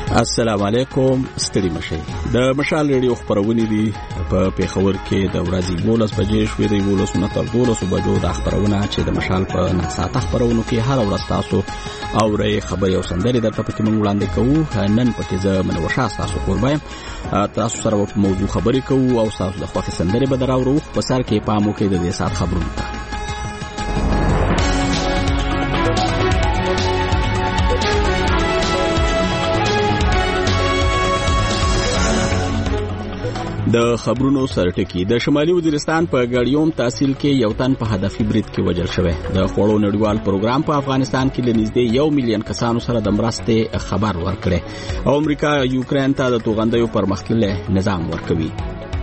السلام علیکم. ستړي مشئ. د مشال ریډیو خبرونه دي په پیښور کې د ورځې 12 بجې شوې د 12 نه تر 12 بجو د خبرونه چې د مشال په نساته خبرونو کې هر ورځ تاسو اورئ خبري او سندري درته پکې موږ وړاندې کوو. نن پکې زه منوشه تاسو قربایم تاسو سره په موضوع خبري کوو او تاسو د خوښي سندري به دراوړو. په سر کې پامو کې د دې سات خبرونه ته د خبرونو سرټکی. د شمالي وزیرستان په ګاډیوم تحصیل کې یو تن په هدفي برید کې وژل شوی. د خوړو نړیوال پروګرام په افغانستان کې لنږدې 1 میلیون کسانو سره د مرستې خبر ورکړي او امریکا یوکرين ته د توغندیو پرمختللي نظام ورکوي.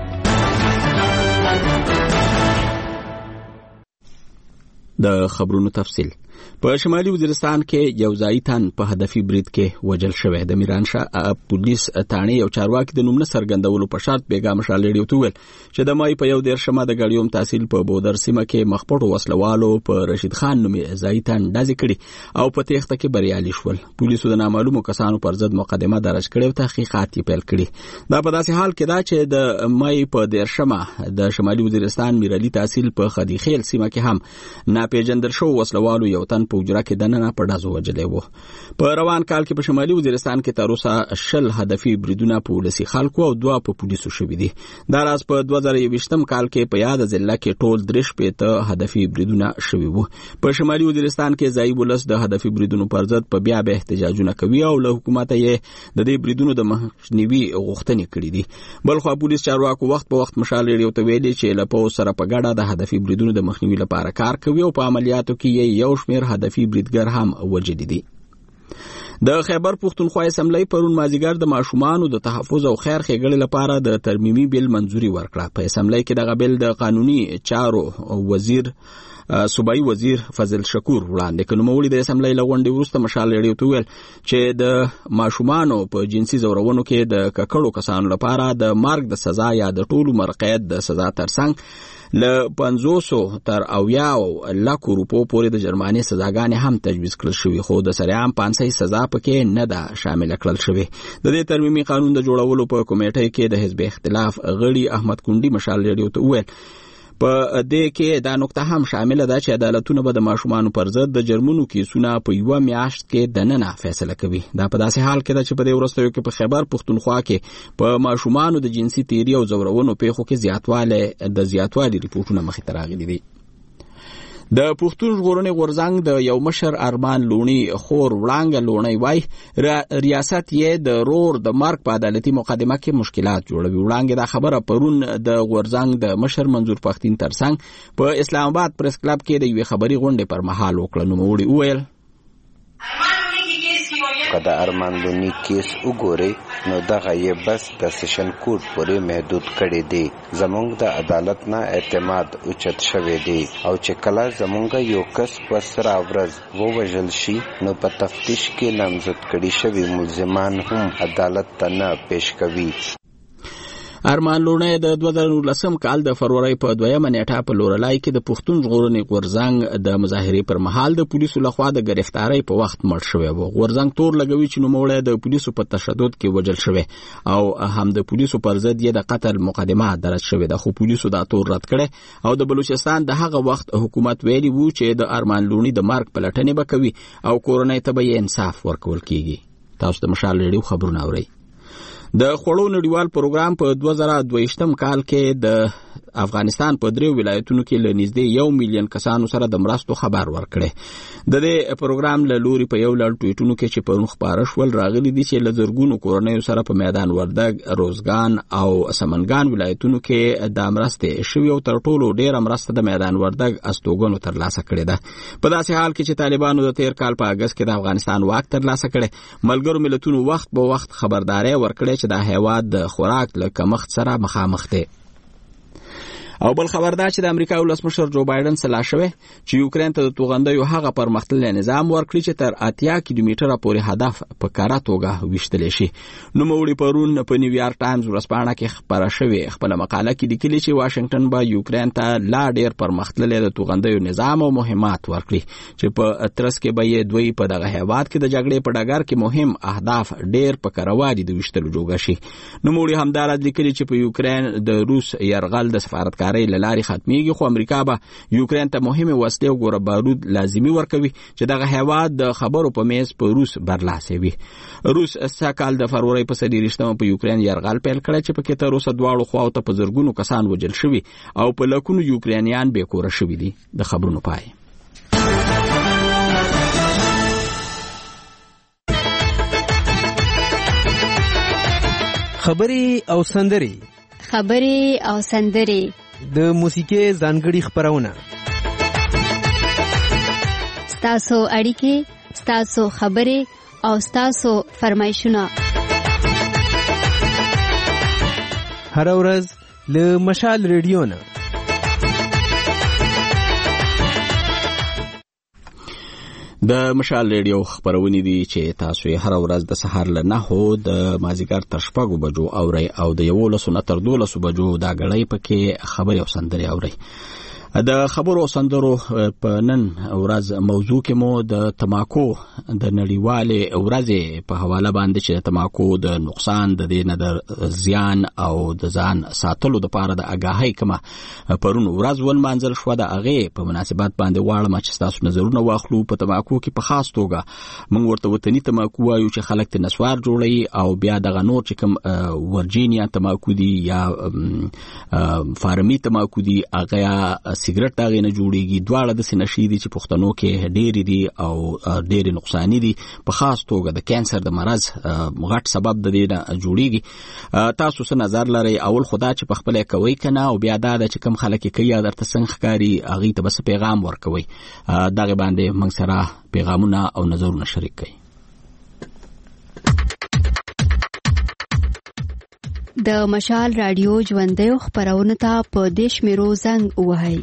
د خبرونو تفصیل. په شمالي وزیرستان کې یو ځای تن په هدفي برید کې وژل شوی. د میرانشاه پولیس ثاني یو چارواکي د نوم نه څرګندولو په شرط بیګا مشال ریډیو ته ویل چې د مای په یو 13 د ګاډیوم تحصیل په بودر سیمه کې مخپټو وسلوالو په رشید خان نومي ځای تن ډزې کړي او په تېښته کې بریالي شول. پولیسو د نامعلومو کسانو پر ضد مقدمه درج کړې او تحقیقات یې پیل کړي. دا په داسې حال کې دا چې د مای په 13 د شمالي وزیرستان میرعلي تحصیل په خدیخیل سیمه کې هم ناپېژندل شو وسلوالو یو تن په وجره کې دننه په ډزو وجلې وو. په روان کال کې په شمالي وزیرستان کې تر اوسه 10 هدفي بریدونه په ولسي خلکو او 2 په پولیسو شوي دي. دا راز په 2020 کال کې په یاد ضلع کې ټول 3 هدفي بریدونه شوي وو. په شمالي وزیرستان کې ځای ولس د هدفي بریدونو پر ضد په بیا به احتجاجونه کوي او له حکومت یې د دې بریدونو د مخنیوي غوښتنې کړې دي. بلخو پولیس چارواکو وخت په وخت مشال ریډیو ته ویلي چې له پولیس سره په ګډه د هدفي بریدونو د مخنیوي لپاره کار کوي او په عملیاتو کې یو شمېر هدفي بریدګر هم وجدي دي. د خیبر پښتونخوا اسمبلی پرون مازیګر د ماشومانو د تحفظ او خیر ښېګړې لپاره د ترمیمي بیل منځوري ورکړه. په اسمبلی کې دغه بیل د قانوني چارو وزیر صوبایي وزیر فضل شکور وړاندې کړ. نوموړي د اسمبلی له غونډې وروسته مشال ریډیو ته ویل چې د ماشومانو په جنسي زورونو کې د ککړو کسانو لپاره د مرګ د سزا یا د ټولو عمر قید د سزا ترڅنګ له 500 تر 80 لکو روپو پورې د جرماني سزاګانې هم تجویز کړل شوې، خو د سریعام 500 سزا پکې نه ده شامل کړل شوې. د دې ترمیمي قانون د جوړولو په کمیټې کې د حزب اختلاف غړي احمد کونډي مشال ریډیو ته ویل په دې کې دا نقطه هم شامل ده چې عدالتونه به د ماشومانو پر ضد د جرمونو کیسونه په یو میاشت کې دننه فیصله کوي. دا په داسې حال کې ده چې په دې وروستیو کې په خیبر پښتونخوا کې په ماشومانو د جنسي تیری او زورونو پیښو کې زیاتوالی ریپورتونه مخې ته راغلي دي. د پښتون ژغورنې غورځنګ د یو مشر ارمان لونی خور وړانګه لونی وای ریاست یې د رور د مرګ په عدالتي مقدمه کې مشکلات جوړوي. وړانګه دا خبره پرون د غورځنګ د مشر منظور پښتين ترڅنګ په اسلام آباد پریس کلب کې د یوې خبري غونډې پر مهال وکړه. نوموړي وویل که د ارمان لونی کیس وګورئ نو دغه یې بس د سیشن کوډ پورې محدود کړی دی. زمونږ د عدالت نه اعتماد اوچت شوی دی او چې کله زمونږ یو کس په سره ورځ ووژل شي نو په تفتیش کې نامزد کړي شوي ملزمان هم عدالت ته نه پیش کوي. ارمان لونی د 2019 کال د فروری په 2 نیټه په لورلای کې د پښتون ژغورنې غورځنګ د مظاهرې پر مهال د پولیسو لخوا د گرفتاری په وخت مړ شوی و. غورځنګ تور لګوي چې نوموړی د پولیسو په تشدد کې وژل شوی او هم د پولیسو پر ضد یې د قتل مقدمه درج شوې ده، خو پولیسو دا تور رد کړي او د بلوچستان د هغه وخت حکومت ویلي وو چې د ارمان لونی د مرګ پلټنې به کوي او کورنۍ ته به انصاف ورکول کیږي. تاسو د مشال ریډیو خبرونه اورئ. د خوړو نړیوال پروګرام په 2022 کال کې د افغانستان په 3 ولایتونو کې له نږدې 1 میلیون کسانو سره د مرستو خبر ورکړي. د دې پروګرام له لوري په یو لړ ټویټونو کې چې پرون خبره شول راغلي دي چې له زرګونو کورنیو سره په میدان وردګ، روزګان او سمنګان ولایتونو کې د مرستې شوی او تر ټولو ډیره مرسته د میدان وردګ استوګنو ترلاسه کړې ده. په داسې حال کې چې طالبانو د 13 کال په اگست کې د افغانستان واک ترلاسه کړي، ملګرو ملتونو وخت په وخت خبرداري ورکړي چې د هیواد د خوراک له کمښت سره مخامخ دي. او بل خبر دا چې د امریکا ولسمشر جو بایدن صلاح شوی چې یوکرين ته د توغندیو هغه پرمختللی نظام ورکړي چې تر 80 کیلومتره پورې هدف په کاره توګه وشتل شي. نو موړي پرون په نیویارک ټایمز ورځپاڼه کې خبره شوې خپل مقاله کې لیکلي چې واشنگټن به یوکرين ته لا ډیر پرمختللی د توغندیو نظام او مهمات ورکړي چې په ترڅ کې به یې دوی په دغه هیواد کې د جګړې په ډګر کې مهم اهداف ډیر په کاروادي د وشتلو جوګه شي. نو موړي همدارد لیکلي چې په یوکرين د روس يرغل د سفارتکارۍ لاري ختميږي، خو امریکا به یوکرين ته مهمه وسلې او ګوره بارود لازمي ورکوي چې دغه هیواد د خبرو په میز په روس برلاسه وي. روس سکهال د فروری په 23 په یوکرين يرغل پیل کړی چې په کې تر اوسه دواړو خواو ته په زرګونو کسان وژل شوي او په لکونو یوکرینیان بې کوره شوي دي. د خبرونو پای. خبري او سندري د موسیقي ځانګړي خبرونه، ستاسو اړیکې، ستاسو خبرې او ستاسو فرمایشونه هر ورځ له مشال ریډیو نه. د مشال ریډیو خبرونه دي چې تاسو یې هر ورځ د سهار له 9 د مازیګر تر 6 بجو اورئ او د 11 نه تر 12 بجو دا غړی پکې خبري او سندري اورئ. د خبرو او سندرو په نن ورځ موضوع کې مو د تماکو د نړیوالې ورځې په حواله باندې چې د تماکو د نقصان د دې نه د زیان او د ځان ساتلو لپاره د آگاهۍ کما پرون ورځ ولمانځل شو. د هغه په مناسبت باندې واړم چې تاسو نظرونه واخلو. په تماکو کې په خاص توګه موږ ورته وطني تماکو وایو چې خلک ته نسوار جوړي او بیا دغه نور چې کوم ورجینیا تماکو دي یا فارمي تماکو دي هغه سیګریټ داغه نه جوړیږي. دواړه د سنشي دي چې پښتنو کې ډېری دي او ډېری نقصانی دي. په خاص توګه د کانسر د مرض غټ سبب د دې نه جوړیږي. تاسو څه نظر لرئ؟ اول خدا چې په خپل کوي کنه او بیا دا چې کم خلک کوي درته څنګه ښکاری هغه ته بس پیغام ورکوي. دغه باندې موږ سره پیغامونه او نظرونه شریک کړئ. د مشال رادیو ژوندۍ خبرونه ته په دیش میرو زنګ وهاي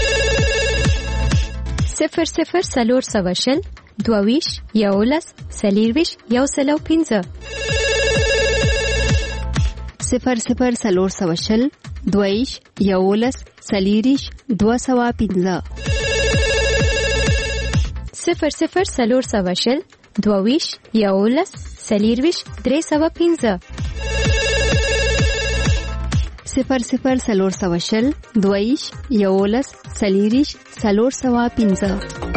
00 سلور سوشل دوویش یولس سلیرویش یو سلو 15 00 سلور سوشل دوویش یولس سلیریش 215 00 سلور سوشل دوویش یولس سلیرویش 315 00 سلور سوشل دویش یولس سلیریش سلور سوا 15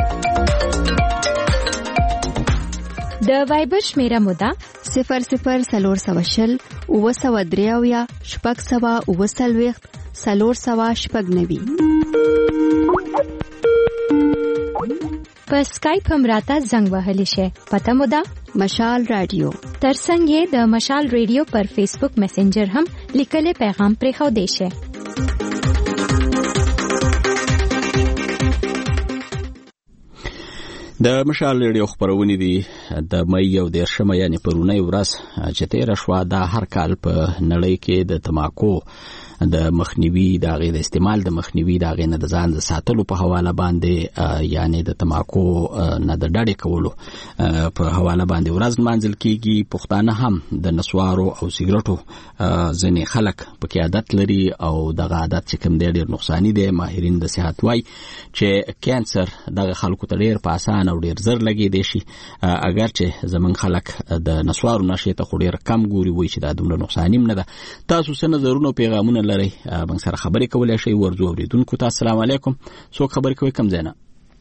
د وایبر شمیره مودا 00 سلور سوشل او سوا دریاویا شپږ سوا او سلويخت سلور سوا شپږ نوي. په سکایپ هم راته زنګ وهلی شي. پته مودا مشال رادیو. ترڅنګ د مشال ریډیو پر فیسبوک میسنجر هم لیکل پیغام پرې خو دی شي. د مشال ریډیو خبرونه دي د مې یو د شمه یعنی پرونی ورځ چې تیر شو د هر کال په نړۍ کې د تماکو د مخنیوي د غي د استعمال د مخنیوي د غي نه د ځان د ساتلو په حواله باندې یعنی د تماکو نه د ډډې کولو په حواله باندې ورځ منځل کیږي. پښتانه هم د نسوارو او سیګریټو ځنې خلک په کې عادت لري او دغه عادت چې کوم ډېر نقصانی دي. ماهرین د صحت وای چې کانسر دغه خلکو ته ډېر په اسانه او ډېر زر لګي دي شي، اگر چې زمون خلک د نسوارو نشي ته ډېر کم ګوري وای چې دا دومره نقصانی نه ده. تاسو څه نظرونه پیغامونه لري؟ موږ سره خبرې کولای شئ. ورځو اوریدونکو ته السلام علیکم. څوک خبرې کوي کوم ځای نه؟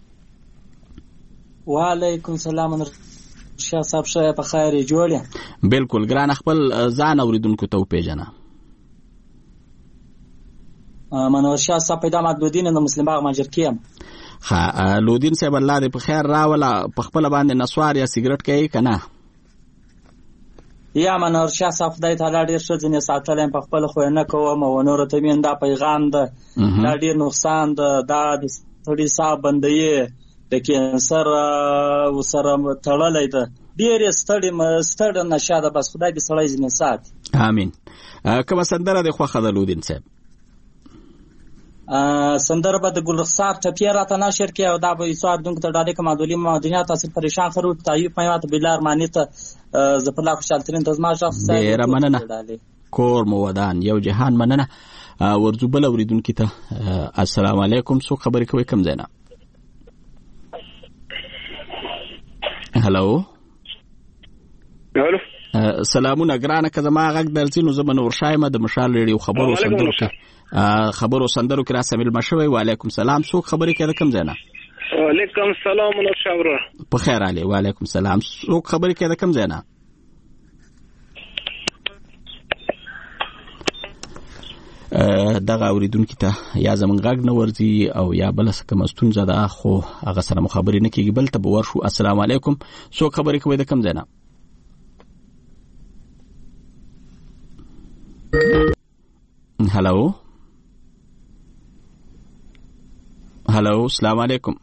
وعلیکم السلام. شاه صاحب شه په خیر جوړه؟ بالکل ګران. خپل ځان اوریدونکو ته پیژنه. منور شاه صاحب پیدا مدودین د مسلم باغ ماجر کیم. لودین صاحب الله دې په خیر راولا. په خپل باندې نسوار یا سیګریټ کوي کنه؟ یا منور شاه صاحب خدای تعالی ډیر ښه ځنې ساتلم په خپل خو نه کوم او نور ته مين دا پیغام ده دا ډیر نقصان ده. دا د ثړي صاحب بندي د کینسر وسره تړلې ده. ډیر ستړي نشه ده. بس خدای دې سړی ځنې سات. امين. کوم سندره د خو خدای لودین صاحب؟ سندره به د ګلرخسار ټپیه راته نشر کې او دا به یسو اردون ته ډالې کوم معدولي مدنیات تاثیر پریشان خرو تعیب میات بلار معنی ته زپلا خوشالترین تزما شخص ډیر مننه کور مو ودان یو جهان مننه ورځو بل اوریدونکو ته السلام علیکم سو خبرې کوي کوم ځای نه هلو سلامونه ګرانه که زما غږ درځي نو زه به نور شایم د مشال ریډیو خبرو سندرو کې را سمیل مشوي. وعلیکم سلام څوک خبرې کوي کوم ځای نه؟ وعلیکم سلام نور شاور په خیر علي. وعلیکم سلام څوک خبرې کوي کوم ځای نه؟ دغه اوریدونکو ته یا زمونږ غږ نه ورځي او یا بل څه کوم ستونزه ده خو هغه سره مخابرې نه کیږي بل ته به ورشو. السلام علیکم څوک خبرې کوي د کوم ځای نه؟ هلو السلام علیکم.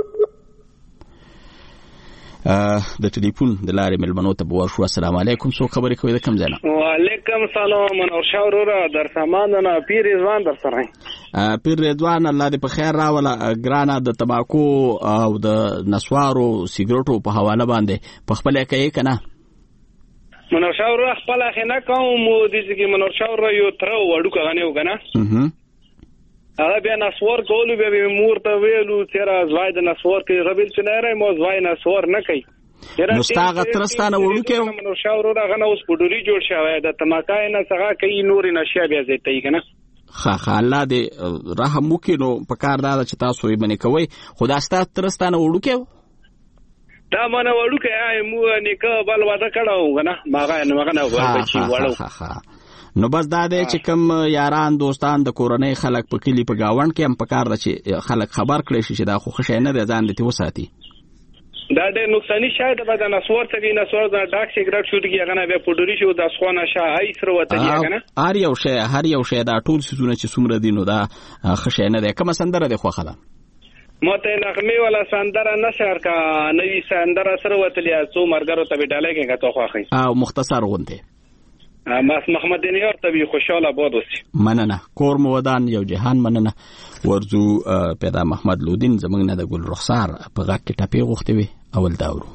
د ټلیفون د لارې ملمنو ته به ورشو. السلام علیکم څوک خبرې کوي د کوم ځای نه؟ وعلیکم سلام منور شاه وروره در سامان نه پیر رضوان در سره پیر رضوان الله دې په خیر راوله. ګرانه د تماکو او د نسوارو سیګریټو په حواله باندې په خپل کوي کنه؟ منور شاه وروره خپل خنه کوم د دې کې منور شاه وروره یو تر وړو کغنه وګنه هغه بیا نسوار کولو بیا مور ته ویلو چې زوای د نسوار کې غبل چې نه راي مو زوای نسوار نه کوي نو ستاغه ترستانه وړو کې منور شاه وروره غنه اوس پډوري جوړ شوی د تماکای نه څنګه کوي نور نشه بیا زیاتې کنه خا الله دې رحم وکړي. نو په کار دا چې تاسو یې باندې کوي خدا ستاسو ترستانه وړو کې دا مانه وړو کې مو نیکه بل واده کړو کنه ماغه نه وربچی وړو. نو بس دا دی چې کوم یاران دوستان د کورنۍ خلک په کلی په گاوند کې هم په کار ده چې خلک خبر کړي شي چې دا خو خشه نه دی ځان دې وساتي. دا ډېر نقصاني شاید به د نسوار ته کې نسوار د ډاک سیګریټ شو دي هغه نه بیا پډوري شو د اسخونه شاه هي سره وته دی کنه هر یو شی دا ټول سيزونه چې څومره دي نو دا خشه نه دی. کوم سندره دی خو خلا مته نغمه ولا سندره نشر کا نوې سندره سره وته لیا څو مرګرو ته ډالې کې کا توخه خي او مختصر غونته ماس محمد دینیار طبي خوشاله باد اوسي. مننه کور مو ودان یو جهان مننه. ورزو پیدا محمد لودین زمنګ نه د ګل رخسار په غاک کې ټپي غوښتي وي اول داورو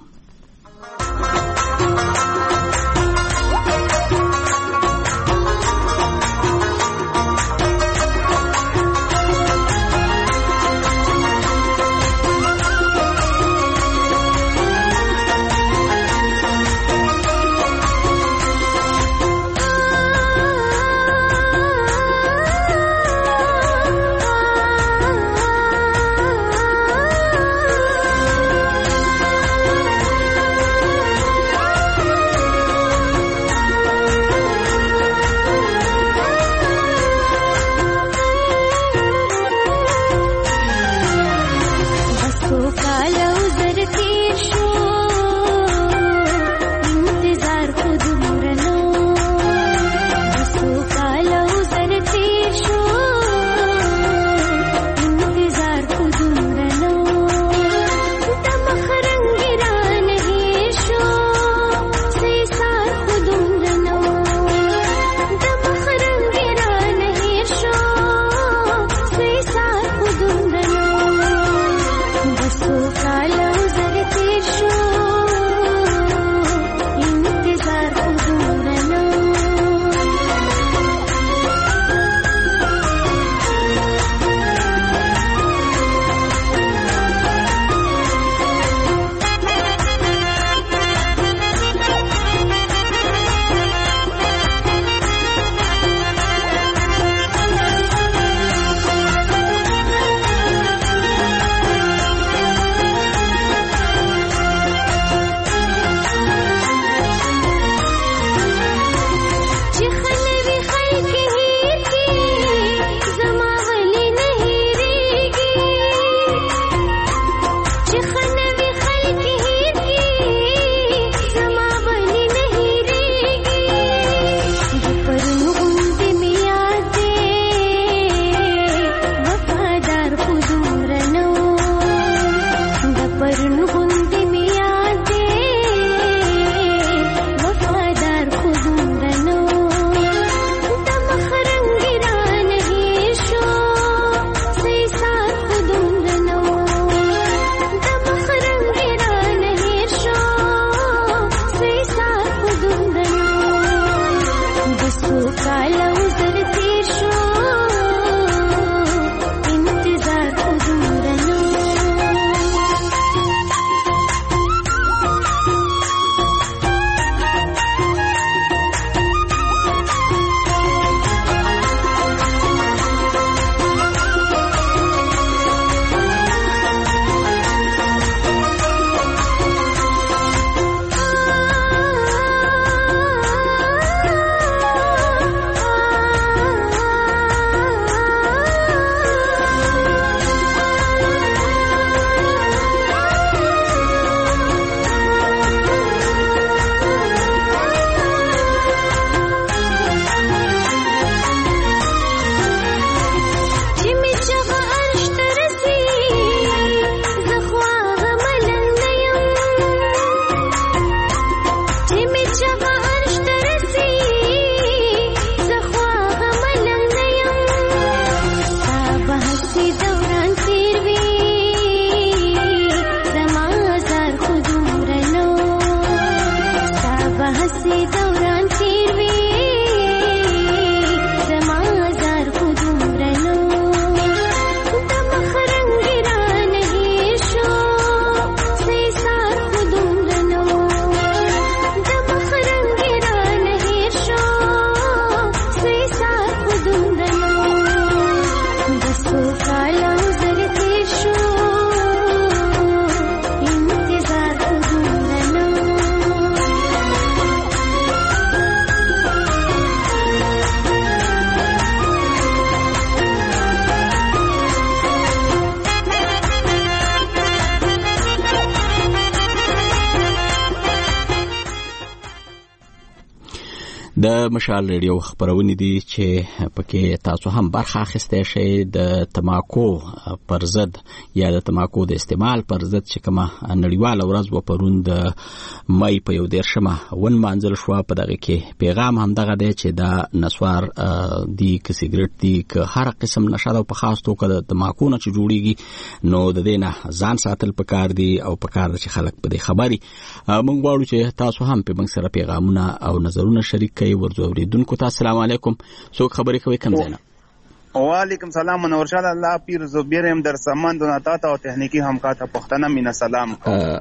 د مشال ریډیو خبرونه دي چې پکې تاسو هم برخه اخیسته شئ د تماکو پر ضد یا د تماکو د استعمال پر ضد چې کومه نړیواله ورځ و پرون د مې په 11 ون مانځل شو. په دغه کې پیغام هم دغه دی چې دا نسوار دی ک سیګریټ دی ک هر قسم نشه او په خاص توګه د تماکو نه چې جوړیږي نو د دې نه ځان ساتل پکار دی او پکار چې خلک په دې خبري. موږ غواړو چې تاسو هم په موږ سره پیغامونه او نظرونه شریک کړئ. ورځو اوریدونکو ته السلام علیکم. څوک خبرې کوي کوم ځای نه؟ وعلیکم سلام منور شاه الله پیر زبیر هم در سامان دوناتا او تکنیکی همکارتا پختنه مینا سلام.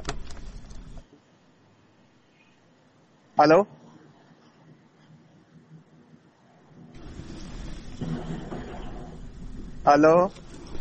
الو الو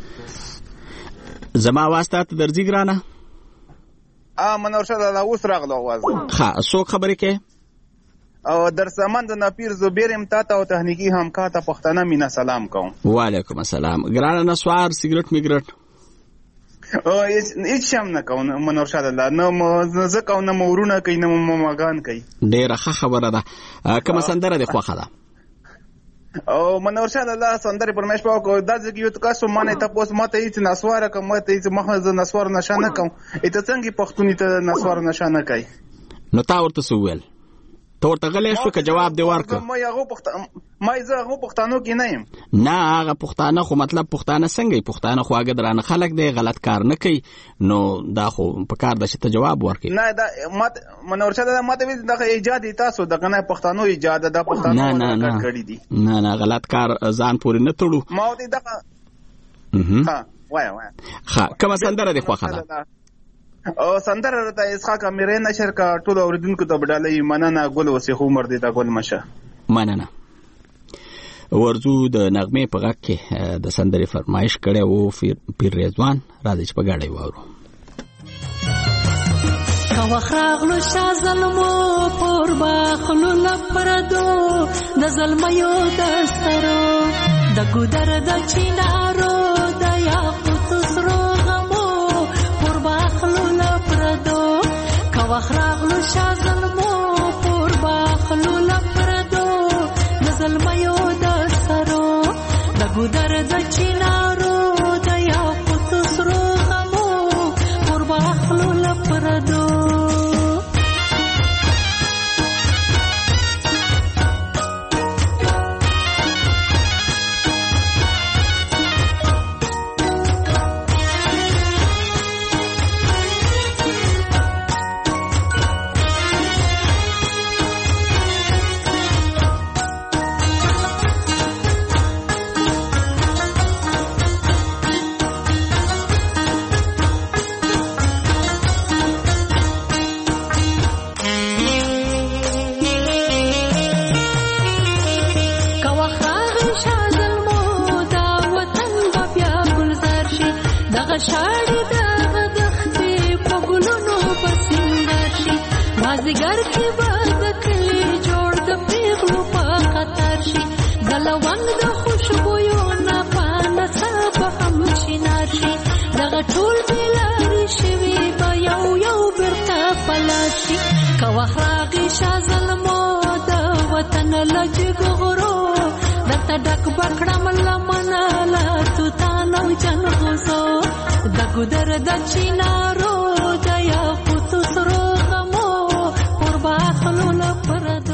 زما واسطه درځي ګرانه منور شاه الله اوس راغلو आवाज. ها څوک خبرې کوي؟ او در سامان د نپیر زبیر امتاته او تکنیکی همکارتا پختنه مینا سلام کوم. وعلیکم السلام. ګرانه نسوار سیګریټ میګریټ او هیڅ شم نه کوم منور شاه الله نه زکه نه مورونه کوي نه مماګان کوي. ډیره ښه خبره ده. کومه سندره د خوخه ده؟ او منور شاه الله سندره پرمېش په کو د ځکه یو تاسو مانه تاسو ماته هیڅ نسوار کوم ماته هیڅ مخه نسوار نشانه کوم اته څنګه پښتوني ته نسوار نشانه کوي. نو تا ورته سوول تو ورته غلې شو که جواب دی ورکړ؟ ما زه هغه پښتانو کې نه یم. نه هغه پښتانه خو مطلب پښتانه څنګه پښتانه خو هغه درانه خلک دی غلط کار نه کوي نو دا خو په کار د چې ته جواب ورکړي. نه دا منور شاه دا ماته دغه ایجاد تاسو دغه نه پښتانو ایجاد د پښتانو کړی دي. نه غلط کار ځان پورې نه تړو. ما دې دغه ها وای ها کومه سندره دی خوخه ده؟ او سندره د اسحاق امیر نشر کا ټول اوریدونکو ته بدالې مننه ګل وسیخ عمر دې تا ګل مشه مننه. ورزو د نغمه په غږ کې د سندرې فرمایش کړي او پیر رضوان راځي چې په غاړې وورو. کا خراغلو شازلمو پر باخلو لپردو د ظلميو دسترو د ګودر د چینارو د یاقوت سرو واخراغلو شازلمو پر باخلو لپردو نزلمیو د سرو د ګودر د چینارو د یاقوت سرو غمو پر باخلو لپردو. شاړې دغه دښتې په ګلونو پسندر شي مازدیګر کې به د کلي جوړ د پیغلو په خطر شي د لونګ د خوشبویو نه په نڅا به هم شینار شي دغه ټول بېلارې شوي به یو بېرته پلار شي که وخت راغی شاه زلمو د وطن له جګغرو درته ډک به کړم لمنه له توتانو جنغوزو د ګودر د چینارو د یاقوت سرو غمو پر باخلو لپردو.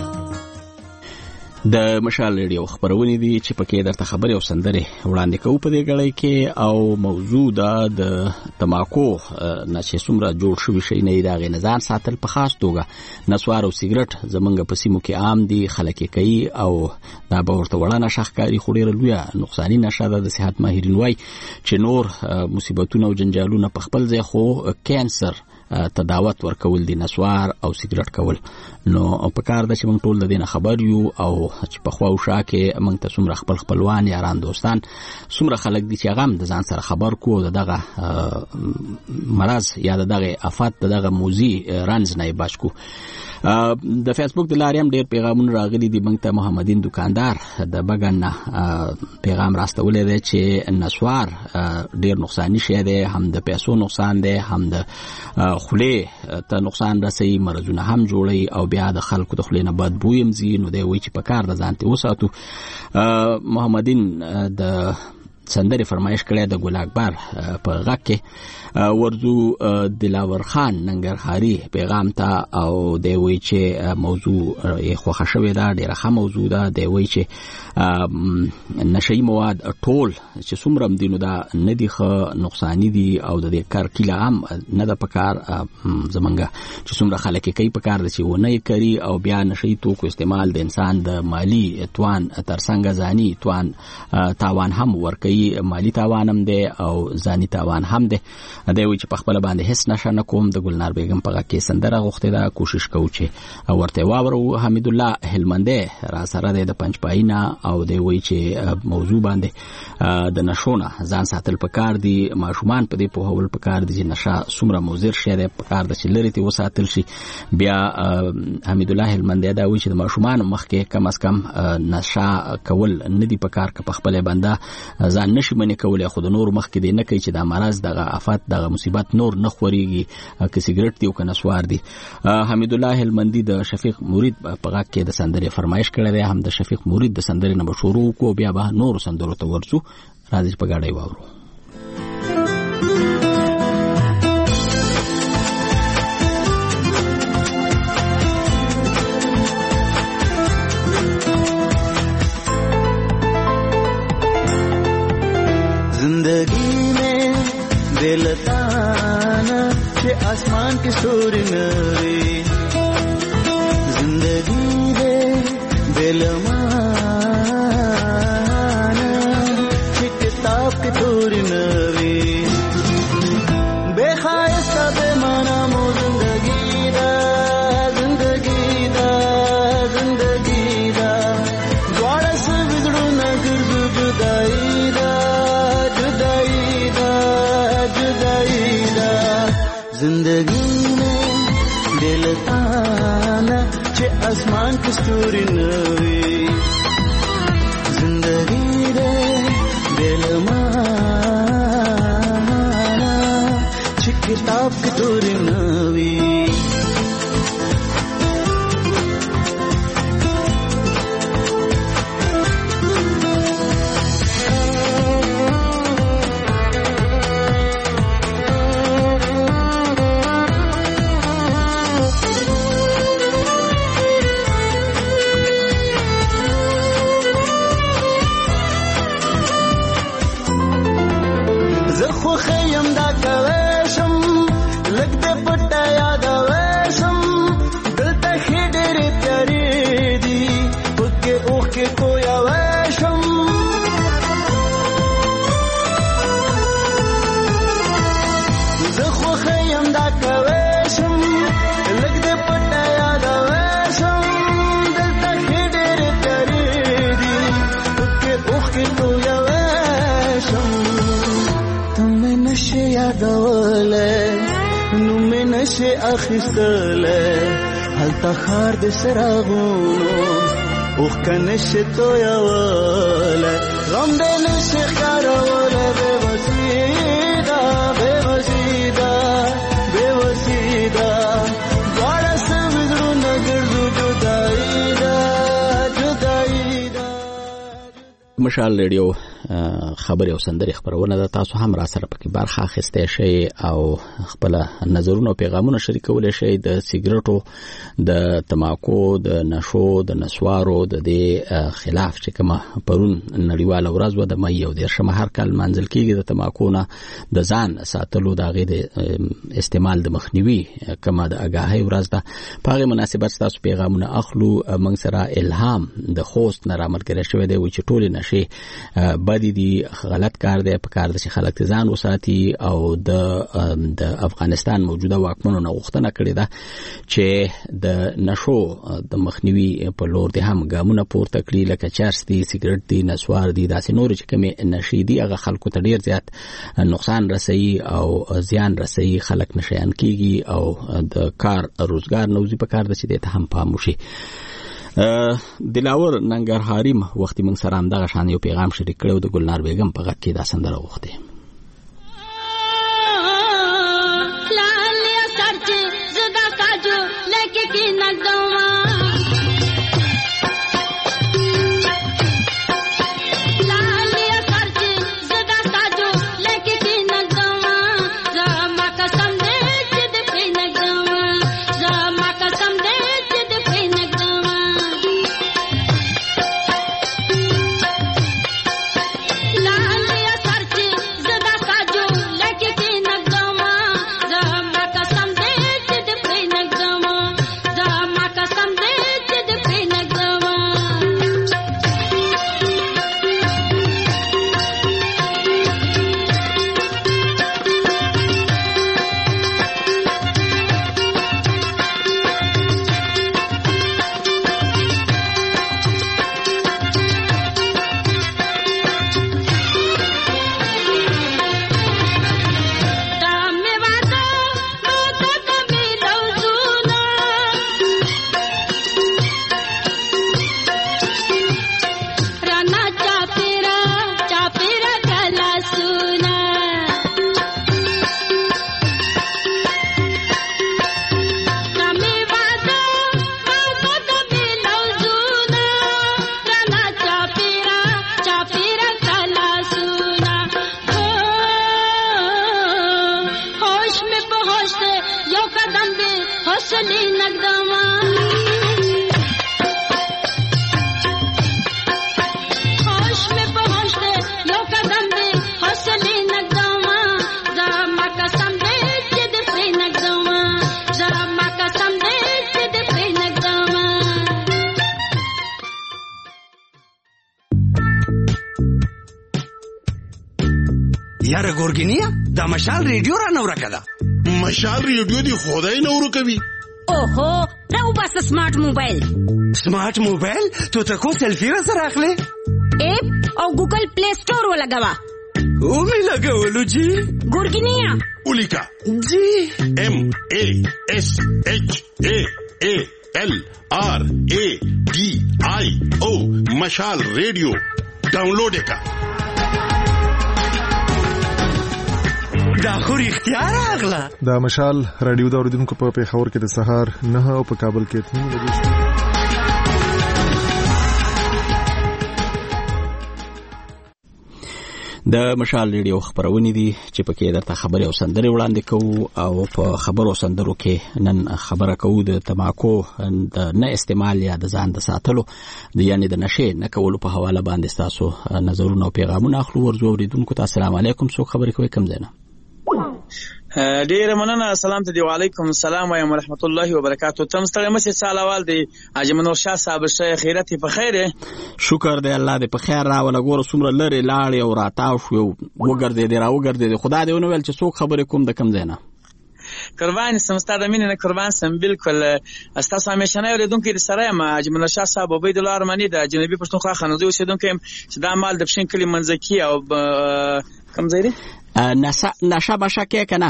د مشال ریډیو خبرونه دي چې پکې درته خبرې او سندرې وړاندې کوو په دې غړی کې او موضوع د تماکو نه چې څومره جوړ شوی شي نه دا غي نظام ساتل په خاص توګه نسوار او سیګریټ زمونږ په سیمو کې عام دي خلک کوي او دا به ورته وړاندې شخکاری خوري لویه نقصانی نشه ده. د صحت ماهرین وای چې نور مصیبتونه او جنجالونه په خپل ځای خو کانسر تداوت ورکول دي نسوار او سیګریټ کول نو په کار د چې موږ ټول د دې خبر یو او چې په خوا او شا کې موږ ته څومره خپلوان یاران دوستان څومره خلک دي چې هغه د ځان سره خبر کو دغه مرض یا دغه آفات دغه موزي رنج نه بچ کو. د فیسبوک د لارې هم ډېر پیغامونه راغلي دي. موږ ته محمدین دکاندار د بګن پیغام راستولې دی چې نسوار ډېر نقصاني شی دی، هم د پیسو نقصان دی، هم د خولې ته نقصان رسوي، مرضونه هم جوړوي او بیا د خلکو د خولې نه بدبو هم ځي. نو دی وایي چې په کار د ځان ته وساتو. محمدین د سندرې فرمایش کړی د ګل اکبر په غږ کې. ورزو دلاور خان ننګرهاري پیغام ته او دی وایي چې موضوع یې خوښه شوې ده، ډېره ښه موضوع ده. دی وایي چې نشهیي مواد ټول چې څومره هم دي نو دا نه دي ښه، نقصاني دي او د دې کار کیله هم نه ده په کار. زمونږ چې څومره خلک یې کوي په کار ده چې ونه یې کوي او بیا نشهیي توکو استعمال د انسان د مالی توان ترڅنګ ځاني تاوان هم ورکوي، مالی تاوان هم دی او ځاني تاوان هم دی. دی وایي چې په خپله باندې هیڅ نشه نه کوم. د ګلنار بیګم په غږ کې سندره غوښتې ده، کوشش کوو چې ورته واورو. حمید الله هلمندی را سره دی د پنجپایي نه او دی وایي چې موضوع باندې د نشو نه ځان ساتل پکار دي، ماشومان په دې پوهول پکار دي چې نشه څومره مضر شی دی، پکار ده چې لرې ترې وساتل شي. بیا حمید الله هلمندی دا وایي چې د ماشومانو مخکې کم از کم نشه کول نه دي پکار، که په خپله بنده ځان نشي منې کولی خو د نورو مخکې دی نه کوي چې دا مرض دغه آفت دغه مصیبت نور نه خوريږي، که سیګریټ دی او که نسوار دی. حمید الله هلمندی د شفیق مرید په غږ کې د سندرې فرمایش کړی دی. هم د شفیق مرید د سندرې نه به شروع وکړو، بیا به نورو سندرو ته ورځو. راځئ په ګډه یې واورو. जिंदगी में दिलताना के आसमान के सूर नरे, जिंदगी दे दिलमाना के किताब के तूर नरे, बेखायस्ता बेमाना मो जिंदगी दा द्वारा से बिगड़ो न गिरजू जुदाई दा जिंदगी में दिल ताना चे आसमान की स्टोरी नवी, जिंदगी दे दिल माना चे किताब की स्टोरी नवी. نشه اخیستله هلته خار د سراغونو اوخ کنشه تو یاوله غم د نشه خاروله به وسیدا دوړه سمزړو نګرځو جدائی دا مشال ریډیو خبري او سندري خبرونه ده. تاسو هم را سره پکې برخه اخیسته شئ او خپل نظرونه او پیغامونه شریکول شئ د سیګریټو، د تماکو، د نشو، د نسوارو د دې خلاف چې کومه پرون نړیواله ورځ و د مې او د شمه هر کال منځل کېږي د تماکو نه د ځان ساتلو د غي د استعمال د مخنیوي کومه د اگاهي ورځ ده. په هغه مناسبت تاسو پیغامونه اخلو. موږ سره الهام د خوست نه راملګری شوی دی چې ټول نشي نشي بدی دي غلط کار دی په کار د خلک ځان وساتي او د افغانستان موجوده واکمنو نه غوښتنه کړې ده چې د نشو د مخنیوي په لور د هم ګامونه پورته کړي لکه چرس دي سیګریټ دي نسوار دي داسې نور چې کومې نشي دي هغه خلکو ته ډیر زیات نقصان رسوي او زیان رسوي خلک نشيان کیږي او د کار روزګار نوځي په کار د چې د هم پام وشي دلاور ننګرهاري وختي من سره هم دغه شان یو پیغام شریک کړو د ګلنار بیگم په غږ کې دا سندره وغوښته یاره ګورګینیا دا مشال ریډیو را نو راکړه مشال ریډیو دی خدای نو کوي اوهو راو بس سمارټ موبایل تو ته کو سلفي سره اخلي اپ او ګوګل پلی سٹور ولګوا او می لګولو جی ګورګینیا اولیکا جی ام ا اس اچ ا ال ار ا ډي آی او مشال ریډیو ډاونلوډ کا دا خو اختیار اغلا دا مشال رادیو دا اوریدونکو په پیښور کې د سهار 9 او په کابل کې 3 بجې د مشال ریډیو خبرونه دي چې پکې درته خبري او سندري وړاندې کوو او په خبرو سندرو کې نن خبره کوو د تماکو د نه استعمال یا د ځان د ساتلو یعنی د نشه نه کولو په حواله باندې تاسو نظرونه او پیغامونه اخلو ورزو اوریدونکو ته السلام علیکم څوک خبرې کوي کوم ځای نه ډیر مننه سلام ته دی وعلیکم السلام و رحمت الله وبرکاته تم ستړي مشه سالوال دی اجمنور شاه صاحب شه خیرت په خیره شکر دی الله دې په خیر راول ګور څومره لری لاړ او راتاو شو وګرځې خدا دې ونویل چې څوک خبرې کوم د کم ځای نه قربان سمستا د مینې نه قربان سم بالکل استاسو همیشه نه اوریدونکو د سره ما اجمل شاه صاحب عبید الله ارمنی د جنوبي پښتونخوا خنوزي اوسیدونکو چې دا مال د پښین کلی منځکی او کم ځای دی نشه بشکه کنه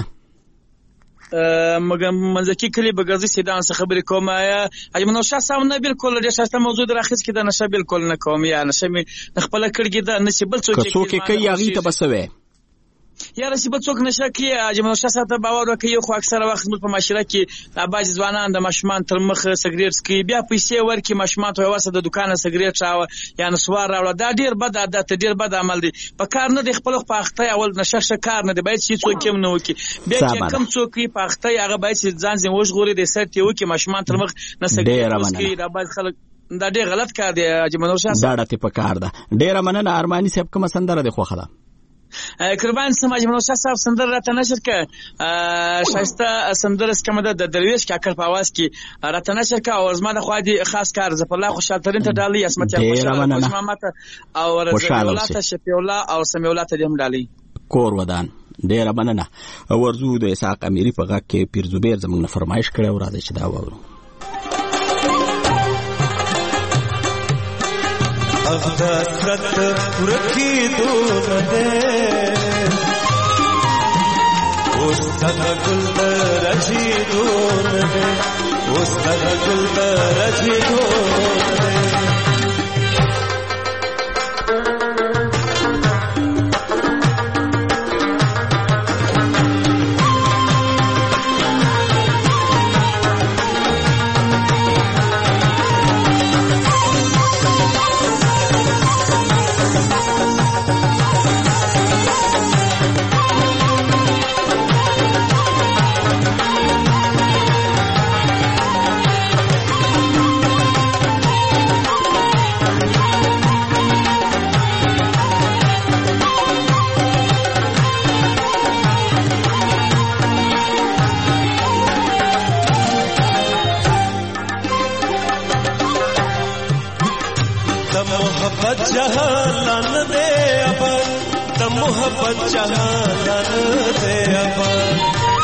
مګم منځکی کلی بغازي سیدان څخه خبرې کوم اجمل شاه صاحب نه بالکل د شاسته موضوع راخص کې د نشه بالکل نه کوم یا نشه می خپل کړګي د نسبل څوک کوي هغه ته بسوي یا رسیبه څوک نشه کې اجمل شاه صاحب باور وکړي خو اکثره وخت په معاشره کې د باج ځوانان د مشمان تر مخ سګریټ سکي بیا پیسې ورکي مشمان ته واسه د دکان سګریټ چاو یا نسوار راوړه دا ډیر بد عادت ډیر بد عمل دی په کار نه د خپل پاخته اول نشه کار نه دی باید چې څوک هم نه وکي بیا کم څوک پاخته هغه باید چې ځان زم وښغوري د سر ته وکي مشمان تر مخ نه سګریټ سکي دا باید خلک دا ډیر غلط کار دی اجمل شاه دا ډته په کار ده ډیر مننه ارمانی صاحب کوم سندره دی خوخه ده قربان سماج منوشه صاحب سندر راته نشر که شایسته سندر اسکمه ده د درویش کاکر په आवाज کې راته نشر که او زما د خوا دي خاص کار ظفر الله خوشحال ترین ته ډالۍ اسمت خوشحال محمد او رضی الله ته شفیع الله او سمیع الله ته هم ډالۍ کور ودان ډیره مننه. ورزو د اسحاق امیری په غږ کې پیر زبیر زموږ فرمایش کړی او راځي چې دا واورو. اغدسرت ورکی دون دے استغ گل درجی دون دے استغ گل درجی دون دے जहान दे अपन त मोहब्बत जहान दे अपन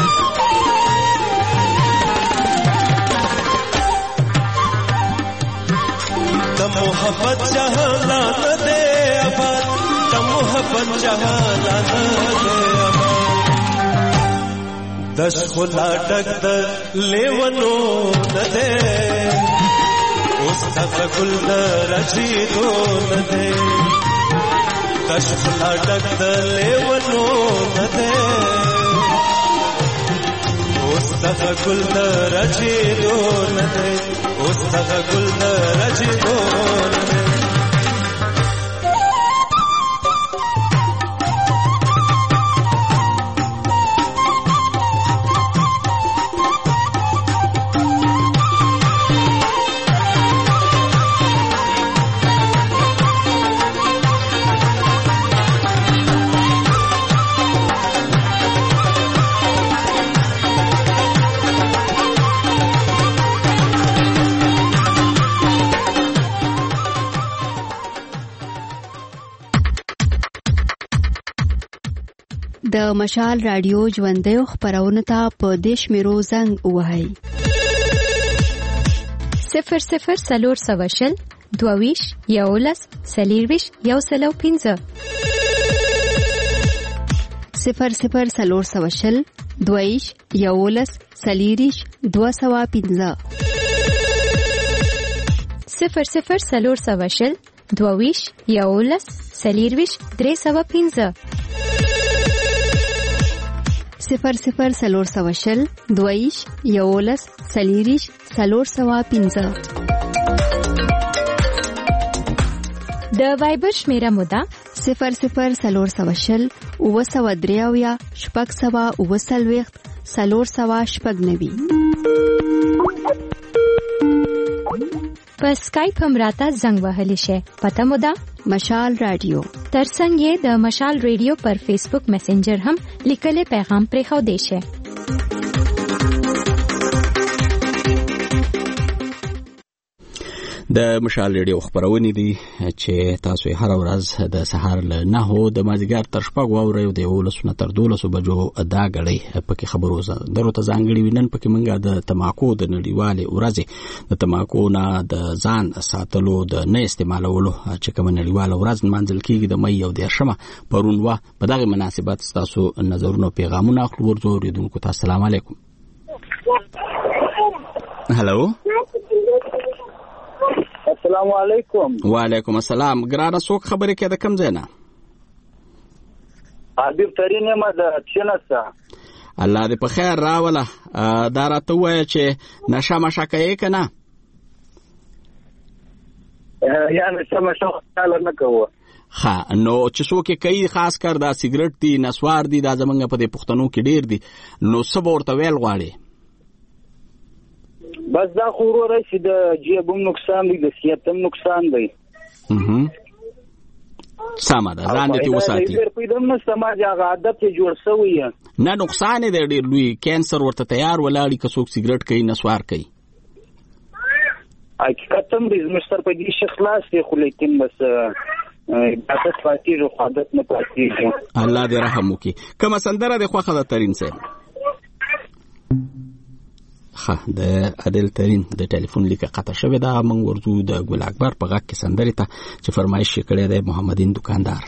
त मोहब्बत जहान दे अपन त मोहब्बत जहान दे अपन दश खुला डक द लेवनो न दे استغ گل درجی دون دے کشفلا ڈک دلے ونو ندے استغ گل درجی دون دے استغ گل درجی دون دے د مشال رادیو ژوندۍ خبرونه ته په دیش میرو زنګ وهاي 00 سلور سواشل دوویش یولس سلیرویش یوسلو 15 00 سلور سواشل دوویش یولس سلیریش 215 00 سلور سواشل دوویش یولس سلیرویش 315 00 سلور سواشل دویش یولس سلیریش سلور سوا 15 د وایبر شمیره مودا 00 سلور سواشل او سوا دریاویا شپږ سوا او سلويخت سلور سوا شپږ نوي په سکایپ هم راته زنګ وهلی شي پته مودا مشال رادیو ترڅنګ یې د مشال رادیو پر فیسبوک میسنجر هم لیکل پیغام پرې خو دی شي. د مشال ریډیو خبرونه دي چې تاسو هر ورځ د سهار له 9 د مازیګر تر شپږ واورئ او د 11 تر 12 بجو دا غړي پکې خبرو درو ته ځانګړي وینن پکې منګه د تماکو د نړیوالې ورځ د تماکو نه د ځان ساتلو د نه استعمالولو چې کوم نړیواله ورځ منځل کېږي د مې او د شمه پرون وا په دغه مناسبت تاسو نظرونه پیغامونه اخلو ورزو ریدونکو تاسو السلام علیکم. هلو السلام علیکم. وعلیکم السلام. ګرانه څوک خبرې کې د کم ځای نه؟ حبیب ترین ما د چنسا. الله دې په خیر راوله. دا راته وایي چې نشه مشه کوي که نه؟ یا نشه مشه خیال نه کوو. ښه نو چې څوک یې کوي خاص کر دا سیګرټ دي نسوار دي دا زمونږ په دې پښتنو کې ډېر دي نو څه به ورته ویل غواړي؟ بس دا خو وروره چې د جیب هم نقصان دی د صحت هم نقصان دی. سمه ده ځان دې وساتي په دې نو سماج هغه عادت جوړ شوی نه نقصان دې ډېر لوی کینسر ورته تیار ولاړی که څوک سیګریټ کوي نسوار کوي حقیقت هم دې مستر په دې شخلاص دی خو لیکن بس عادت پاتې جو عادت نه پاتې الله دې رحم وکړي کومه سندره دې خوښه ده ترين صاحب د عادل ترين د ټلیفون لیکه قطع شوې ده موږ ورځو د ګل اکبر په غږ کې سندرې ته چې فرمایش کړی دی محمدین دکاندار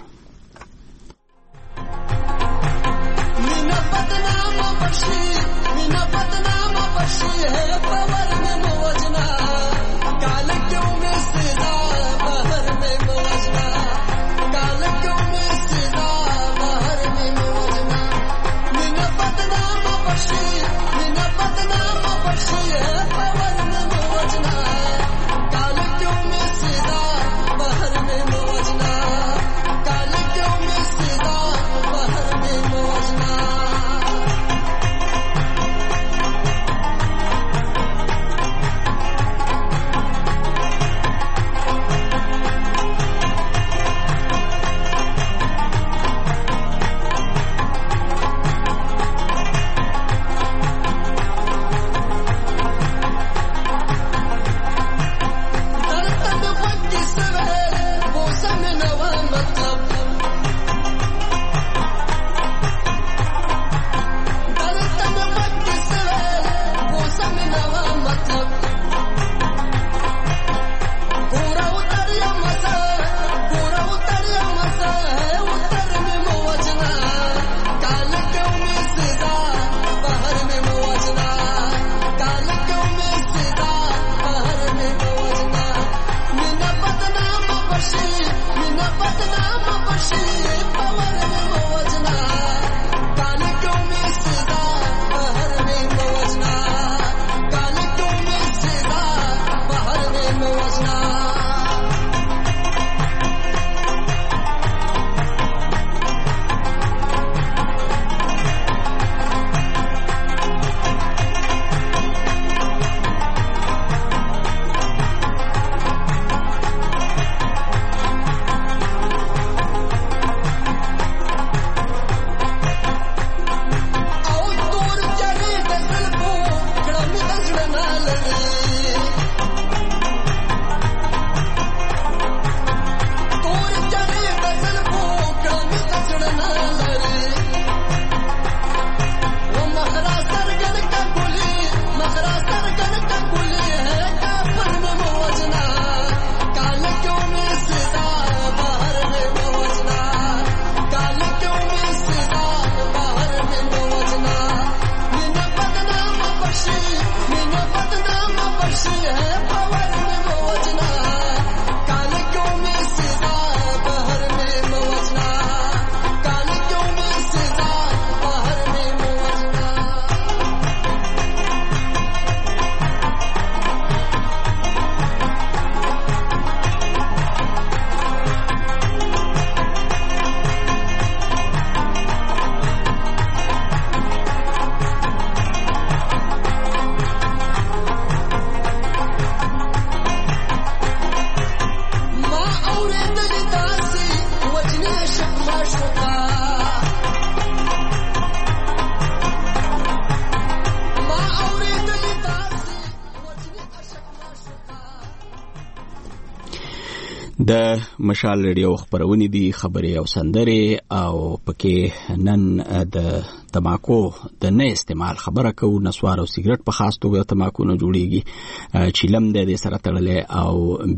د مشال ریډیو خبرونه دي خبري او سندري او پکې نن د تماکو د نه استعمال خبره کو نسوار او سیګریټ په خاص توګه تماکو نه جوړيږي چیلم د سره تړلې او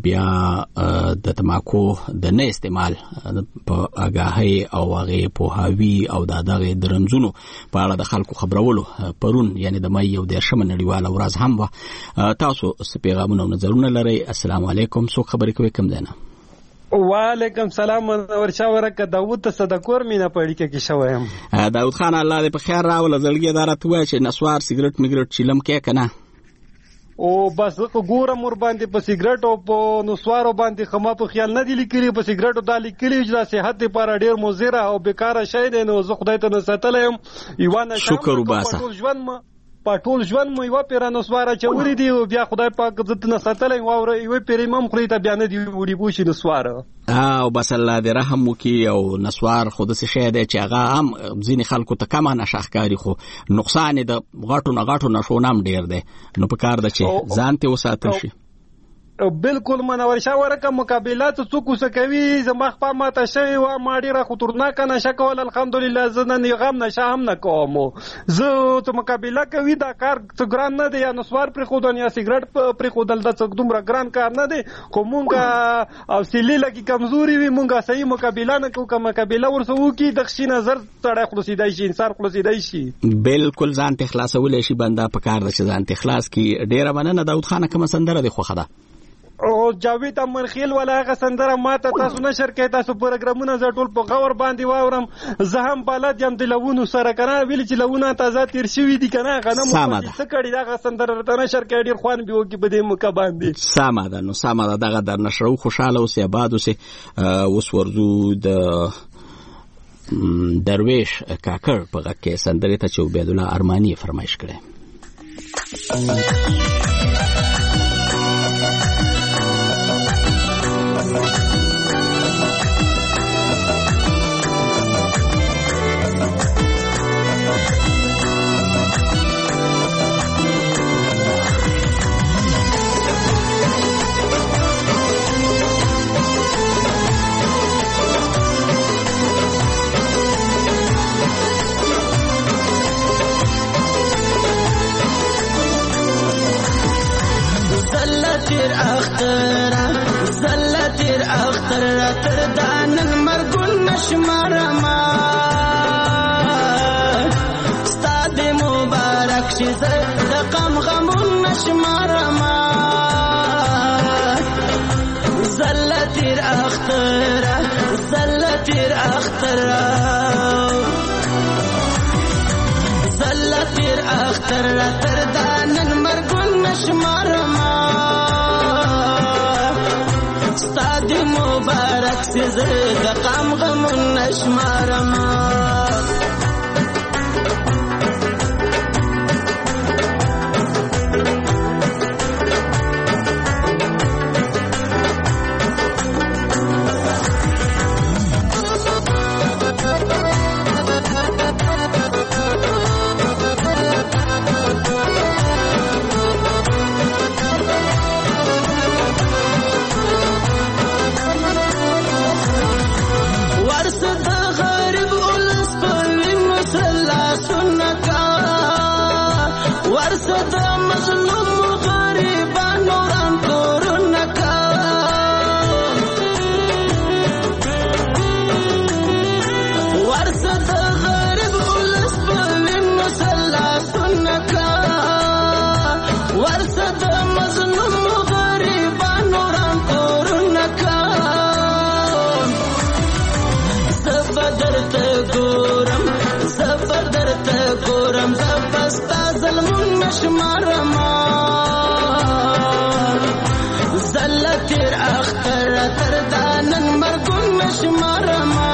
بیا د تماکو د نه استعمال په اگاهي او هغه په هاوی او دغه درنځونو په اړه د خلکو خبرولو پرون یعنی د مې یو د شمن نړیواله ورځ هم و تاسو سپیغامونه نظرونه لري السلام علیکم سو خبرې کوي کوم دینه وعلیکم سلام ورچا ورکه داوود ته صدقور مینا پړی کې شوم داوود خان الله دې په خیر راول زلګي دارت وای چې نسوار سیګریټ میګریټ چیلم کې کنه او بس ګورم ور باندې په سیګریټ او په نسوارو باندې خما په خیال نه دی لیکلي په سیګریټو د لیکلي چې صحت لپاره ډیر مضر او بیکاره شی دی نو زه خدای ته نساتلم ایوانه شکر وباسه په ټول ژوند مو یوه پیره نسواره چورې دي او بیا خدای پاک زه نه ساتلی واوره یوه پیرې مم خولې ته بیا نه دي وړي بوشي نسواره او بس الله دې رحم وکړي. او نسوار خو داسې شی دی چې هغه هم ځینې خلکو ته کمه نشه ښکاري خو نقصان یې د غټو نشو نه هم ډېر دی. نو په کار ده چې ځان ترې وساتل شي. بالکل منور شاه ورکه مقابلات څوک وسه کوي زما خپل ماته شوی و ما ډیره خطرناکه نشه کول الحمدلله زه نن غم نشه هم نه کوم. زه ته مقابله کوي دا کار څه ګران نه دی یا نسوار پر خودن یا سیګریټ پر خودل د څه دومره ګران کار نه دی خو مونږه او سیلی لګي کمزوري وي مونږه صحیح مقابله نه کوو. که مقابله ورسو وکي د خشي نظر تړای خلاصیدای شي انسان خلاصیدای شي. بالکل ځان ته خلاصول شي بنده په کار د ځان ته خلاص کی. ډیره مننه داود خان کوم سندره دی خوخه ده او جاوید امن خیل ولا هغه سندره ماته تاسو نشر کې تاسو پروګرامونه ز ټول په غور باندې واورم. زه هم بلد یم د لوونو سره کنه ویل چې لوونه تازه تیر شوی دي کنه غنم څه کړي دا سندره ته نشر کې ډیر خوان به وکي بده مکه باندې ساما ده. نو ساما ده دغه در نشرو خوشاله اوسې آباد اوسې. اوس ورزو د درویش کاکر په غږ کې سندره ته چې عبید الله ارمانی فرمایش کړي. زلتر اختر تر دانن مرگون نشمارما استاد مبارک شي دقم غمون نشمارما زلتر اختر زلتر اختر تر دانن مرگون نشمارما استاد مبارک سے زد قام غمون نشمارما نشمارما زلتر اختر تر دانن مرگون نشمارما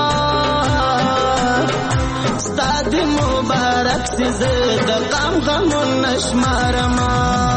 استاد مبارک سی زد قام غمون نشمارما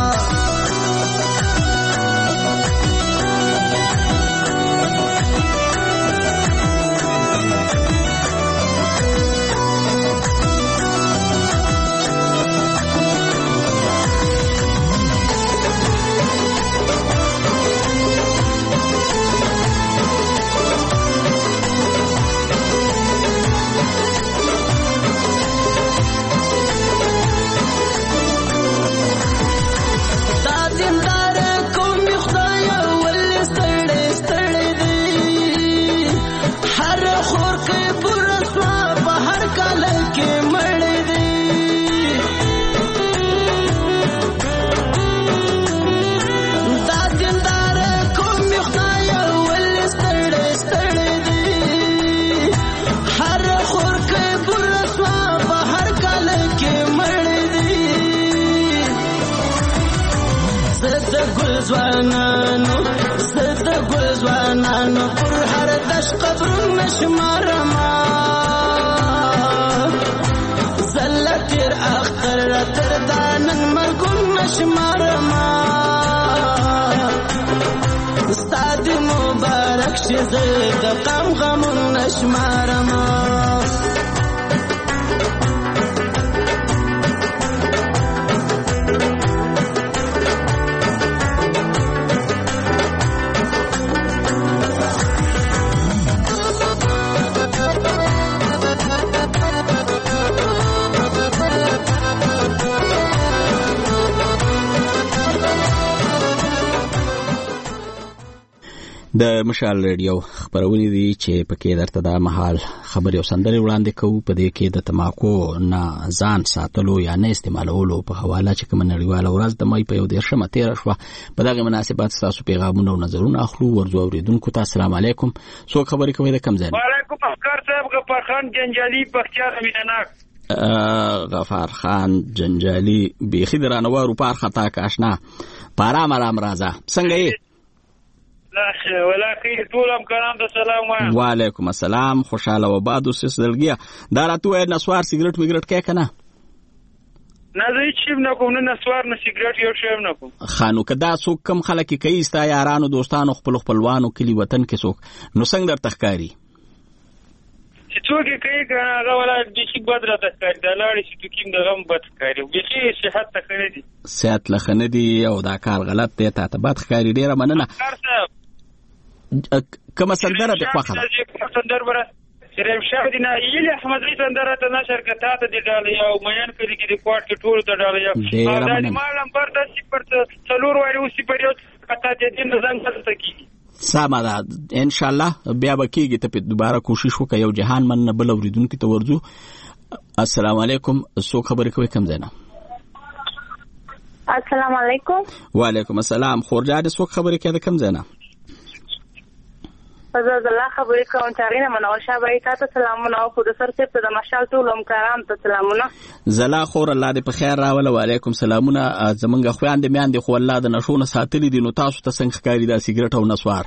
زوانانو پر هر دش قبر نشمارما زلتر اختر تر دانن مرګون نشمارما استاد مبارک شي زه د غم نشمارما د مشال ریډیو خبرونه دي چې پکې درته د مهال خبري او سندري وړاندې کوو. په دې کې د تماکو نه ځان ساتلو یا نه استعمالولو په حواله چې کوم نړیواله ورځ د مې په 13 تیر شو. په دغه مناسبت تاسو پیغامونه او نظرونه اخلو. ورځو اوریدونکو ته السلام علیکم. څوک خبرې کوي د کم ځای؟ وعلیکم افکار صاحب غفار خان جنجالي بختیار امینناک. غفار خان جنجالي بيخي درانوارو پار خطا کاشنا پارام آرام رازا څنګه یې؟ ولکه ټولم کرام د سلام وایم. وعلیکم السلام. خوشاله و باد وسس دلګیا دا راتو نسوار سیګریټ میګریټ کې کنه نه زه هیڅ نه کوم، نه نسوار نه سیګریټ یو شی نه کوم. خانو کدا څوک کم خلک کوي ستا یارانو دوستانو خپل خپلوانو کلی وطن کې څوک نو څنګه در تخکاری چې څوک کوي کنه هغه ولا د شي بدره تخکاری د لاړې چې کوم د غم بدخکاری به شي صحت تخکاری دي صحت لخنه دي او دا کار غلط دی ته بدخکاری ډیره مننه. کما سندره د خوخه سندره بره سره شاه دي نه ایله احمد ری سندره ته نشر کته ته دی ډال یو مېن کړي کې ریکارډ کې ټول ته ډال یو دا مالم پر د صفر څلور وایي او صفر یو کته دې نه ځان څه کی ساما ده ان شاء الله بیا به کېږي ته په دوباره کوشش وکړه یو جهان من نه بل اوریدونکو ته ورځو. السلام علیکم. څوک خبرې کوي کم ځای نه؟ السلام علیکم. وعلیکم السلام. خورجاده څوک خبرې کوي کم ځای نه؟ فضل الله خبرې کوم چارینه منور شابه تاسو سلامونه او خود سر ته د مشال ټولم کرام ته سلامونه. زلا خور الله دې په خیر راول. وعلیکم سلامونه. زمونږ خويندې میاندې خو الله د نشونه ساتلې دي نو تاسو ته څنګه ښکاری دا سیګریټ او نسوار؟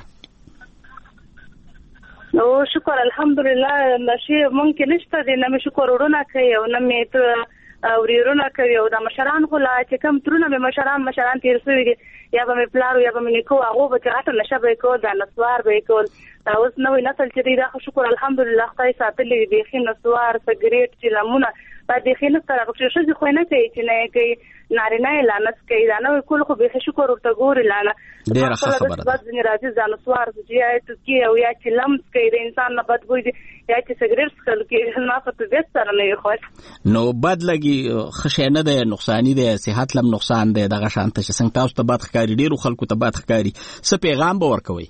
نو شکر الحمدلله نشي ممکن نشته دي نه شکر ورونه کوي او نه می ته وريرونه کوي او د مشران خو لا چې کم ترونه به مشران تیر سوي دي یا به می پلارو یا به می نیکو هغه به چاته نشه به کو دا نسوار به کول. اوس نوې نسل چې دی دا شکر الحمدلله خدای ساتلې دي خو نسوار سګریټ چې لمونه په دې خینه سره چې شي خو نه کوي چې نه کوي نارینه لعنت کوي دا نو کول خو به شکر ورته ګوري لاله ډیره خبره ده. د راځي ځان نسوار چې یا ته او یا چې لمس کوي د انسان نه بدبوي یا چې سګریټ څکل کوي نه په دې سره نه خوښ نو بد لګي خشنه ده نقصانی ده صحت لم نقصان ده دغه شانته چې څنګه تاسو ته بد ښکاری ډیرو خلکو ته بد ښکاری څه پیغام به ورکوي؟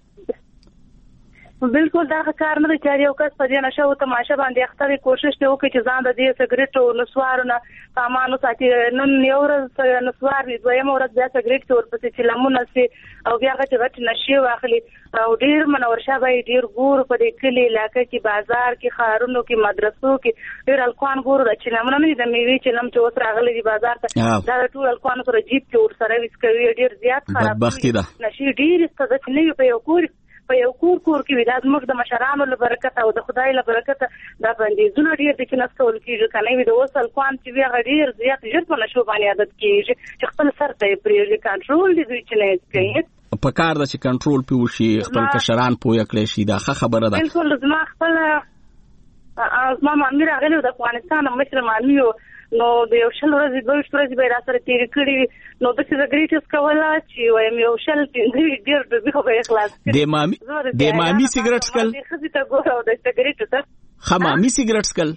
بالکل دا کار نه دی چې یو کس په دې نشه او تماشه باندې اختر کوشش ته وکړي چې ځان د دې سګریټ او نسوارونه سامانو ساتي. نن یو ورځ نسوار وي دویم ورځ بیا سګریټ ورپسې چې لمونه سي او بیا غټ نشي واخلي او ډیر منور شابه ډیر ګور په دې کلی علاقې کې بازار کې خارونو کې مدرسو کې ډیر الکوان ګور چې لمونه نه د میوي چې لم چې اوس راغلي دی بازار ته دا ټول الکوان سره جیب کې ور سره وس کوي ډیر زیات خراب نشي ډیر ستاسو نه په یو کور کې ودا زموږ د مشرانو له برکت او د خدای له برکت دا باندې زونه ډیر د کې نسول کېږي کنه وي د وصل کوان چې وی غډیر زیات ژر په نشو باندې عادت کېږي چې خپل سر ته پریږي کنټرول دي چې نه کوي په کار د چې کنټرول پیوشي خپل کشران پوی کړی شي دا خبره ده. بالکل زما خپل زما امیر غلو د افغانستان مشر مالمیو نو د یو شل ورځې دوه ورځې به را سره تیر کړی نو د سیګریټس کوله چې وایم یو شل ډیر د به اخلاص د مامي سیګریټس کول خزي ته ګورو د سیګریټ ته خمامي سیګریټس کول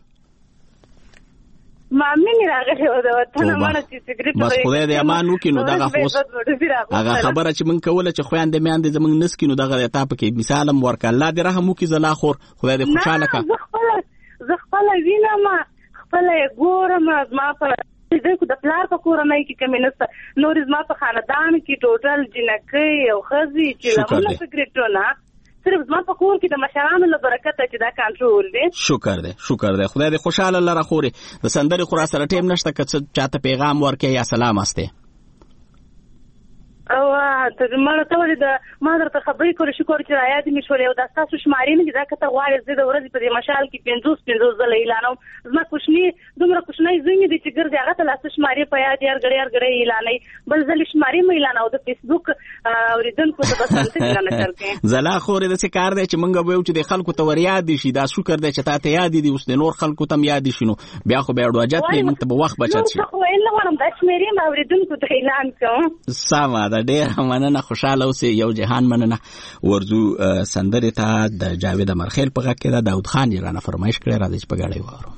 مامي نه راغلی و دا وطن مانه چې سیګریټ بس خدای دې امان وکړي نو دغه خوس هغه خبره چې مونږ کوله چې خويندې میاندې زمونږ نسکینو دغه ته پکې مثالم ورک الله دې رحم وکړي زلا خور خدای دې خوشاله کا زه خپل وینم خپل ګورم ما په دې کو د پلار په کورنۍ کې کمینسته نور زما په خاندان کې ټوټل جنکې او خزي چې لمونه سیګریټونه صرف زما په کور کې د مشرانو له برکت چې دا کنټرول دی. شکر دی خدای دې خوشاله لره خوري د سندري خورا سره ټیم نشته که چاته پیغام ورکې یا سلام استه او مړه ته ولې د ما درته خبرې کولې شکر چې رایاد مې شولې او دا ستاسو شمارې نه دي دا که ته غواړې زه د ورځې په دې مشال کې 50 ځله اعلانوم زما کوچني دومره کوچنی زوی مې دی چې ګرځي هغه ته لاس شمارې په یاد هر غړی اعلانوي بل ځل شمارې مې اعلانو د فیسبوک اوریدونکو ته بس څنګه نشر کې زلا خورې د څه کار دی چې مونږ به یو چې د خلکو ته ور یاد شي دا شکر دی چې تا ته یاد دي اوس د نور خلکو ته یاد شي نو بیا خو به اډوجات نه مونږ ته به وخت بچت شي خو الا ورم د شمارې ما اوریدونکو ته اعلان کوم سما دا ډېر مننه خوشاله اوسې یو جهان مننه ورزو سندرې ته د جاوید مرخیل په غږ کې دا داود خان یې رانه فرمایش کړی راځي چې په ګاډۍ وارو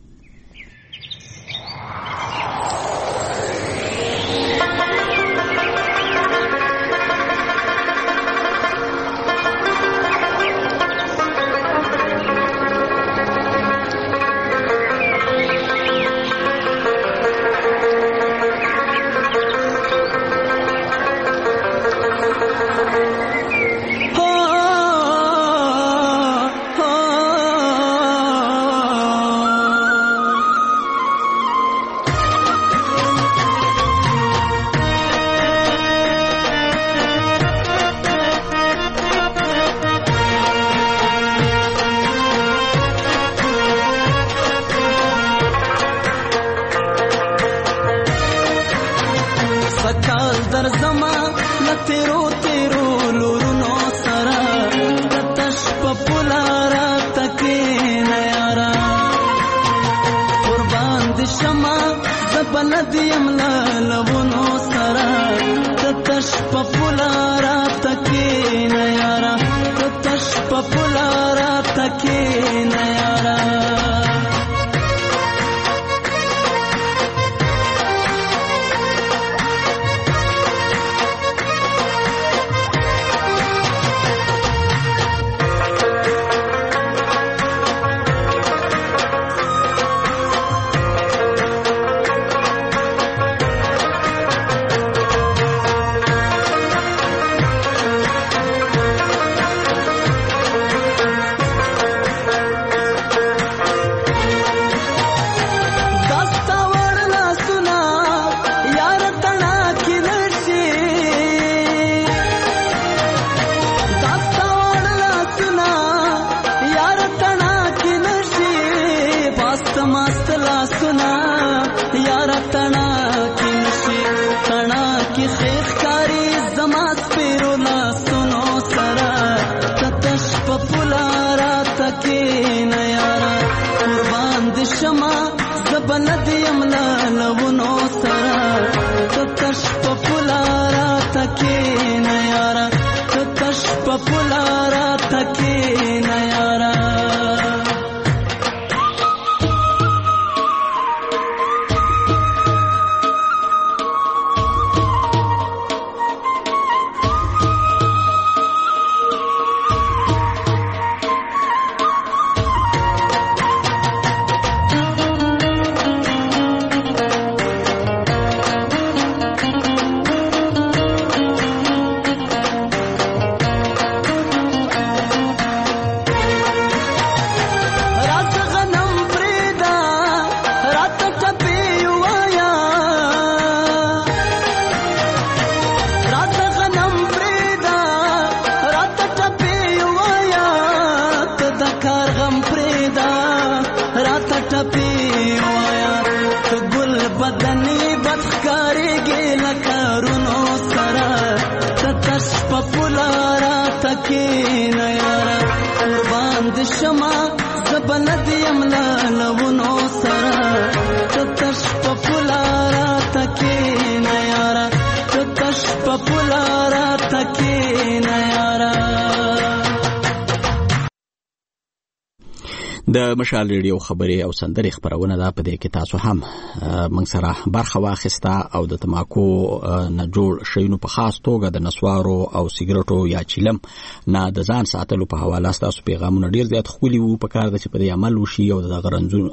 د مشال ریډیو خبري او سندري خبرونه دا په دې کې تاسو هم موږ سره برخه واخیسته او د تماکو نه جوړ شینو په خاص توګه د نسوارو او سیګریټو یا چیلم نه د ځان ساتلو په حواله تاسو پیغامونه ډیر زیات خولي وو په کار د چې په دې عمل وشي او د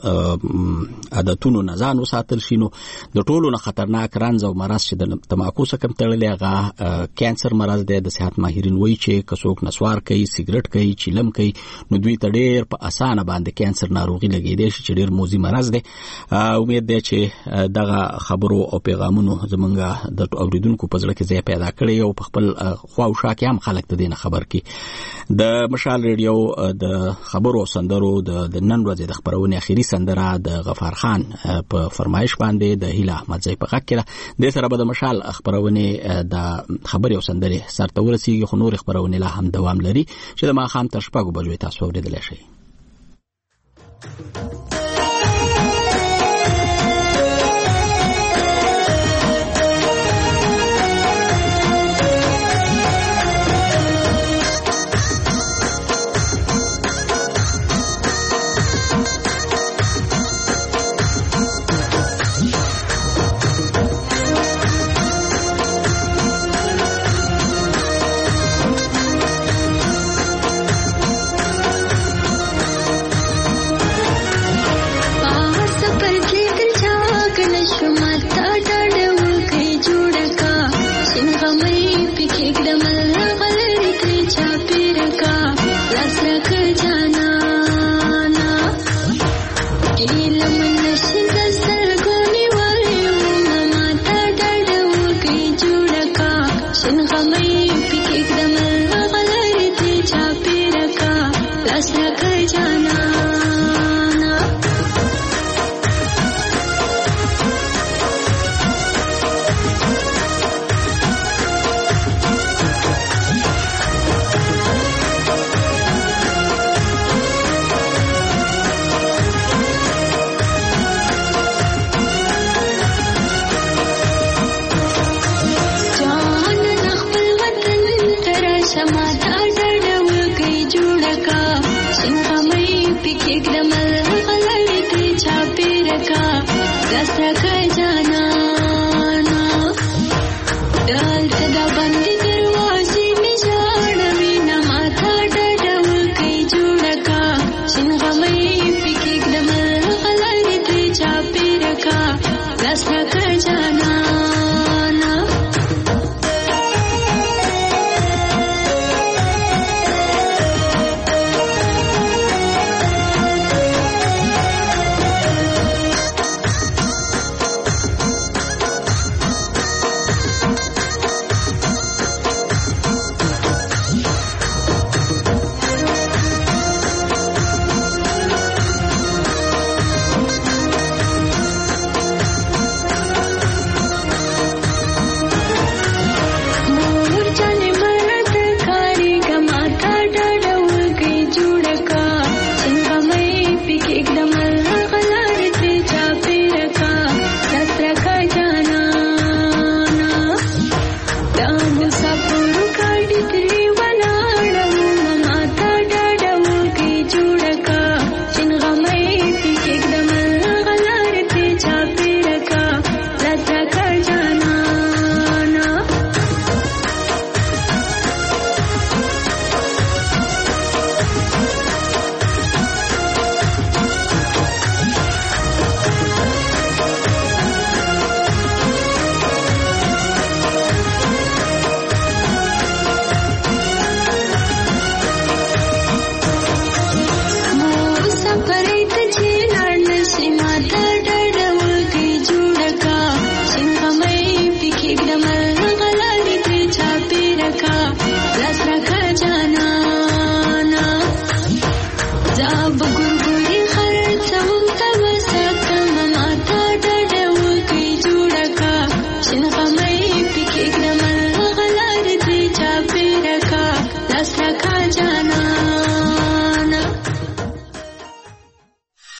غرنځو عادتونو نه ځان وساتل شي نو د ټولو نه خطرناک رنځ او مرض چې د تماکو سره کم تړلې هغه کانسر مرض دی د صحت ماهرین وایي چې کڅوک نسوار کوي سیګریټ کوي چیلم کوي نو دوی ته ډیر په اسانه باندې باندې کانسر ناروغي لګیدې شي چې ډیر موزي مرض دی. امید دی چې دغه خبرو او پیغامونو زمونږ د اوریدونکو په ځړ کې ځای پیدا کړي او په خپل خوا او شا کې هم خلک ته دینه خبر کړي. د مشال ریډیو د خبرو او سندرو د نن ورځې د خبرونې اخیری سندره د غفار خان په فرمایش باندې د هیله احمدزی په غږ کې د سره به د مشال خبرونې د خبري او سندرې سرته ورسیږي، خو نور خبرونه لا هم دوام لري چې د ماښام تر 4 بجو تاسو اوریدلای شئ.